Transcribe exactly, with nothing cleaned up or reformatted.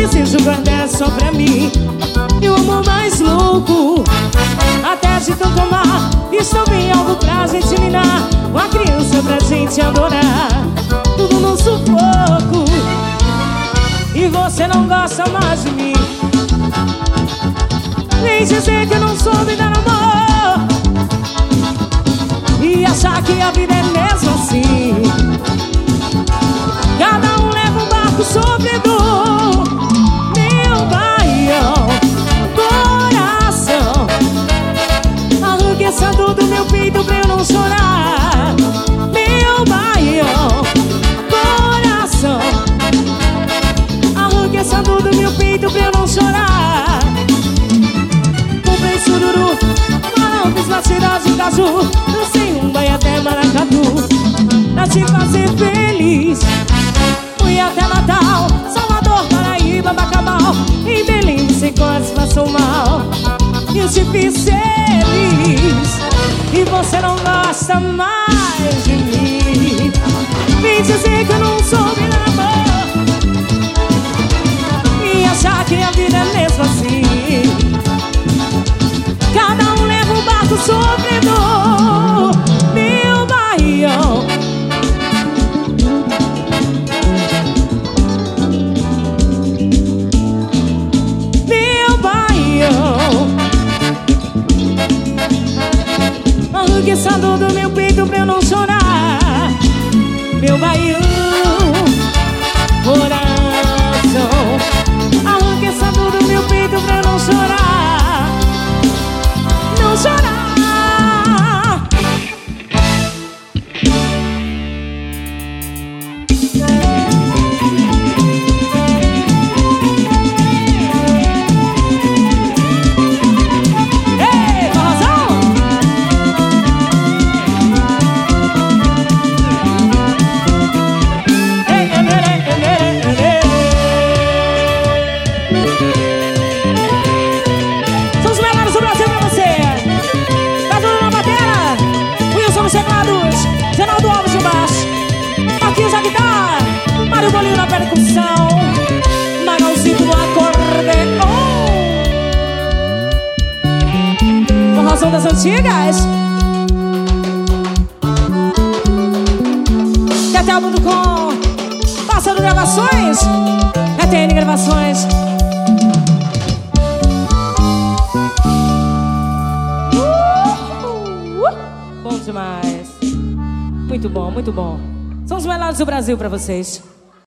desejo guardar só pra mim. E o amor mais louco, até de tanto amar, estou em algo pra gente minar. Uma criança pra gente adorar, tudo no sufoco. E você não gosta mais de mim. Vem dizer que eu não soube dar amor e achar que a vida é mesmo assim. Cada um leva um barco sofredor. Meu baião, coração, arranque essa dor do meu peito pra eu não chorar. Meu baião, coração, arranque essa dor do meu peito pra eu não chorar. Comprei sururu, marão, fiz batida de caju, dancei um baile até maracatu pra te fazer feliz. Fui até Natal, Salvador, Paraíba, Bacabal, em Belém você quase passou mal. Eu te fiz feliz e você não gosta mais de mim. Vem dizer que eu não soube dar amor e achar que a vida é mesmo assim. Cada um leva um barco sofredor. Meu baião, meu baião, arranque essa dor do meu peito pra eu não chorar. Meu baião, coração, arranque essa dor do meu peito pra eu não chorar. Não chorar. Ei, forrozão! Ei, ei, ei, ei, ei, ei. São os melhores do Brasil pra você. Tá tudo na bateria. Wilson nos teclados, Geraldo Alves no baixo, Marquinhos na guitarra, Mário Bolinho na percussão, Magalzito no acordeon. Forrozão das antigas. Quer ter álbum do com Pássaro Gravações? É T N Gravações. Bom demais. Muito bom, muito bom. São os melhores do Brasil pra vocês.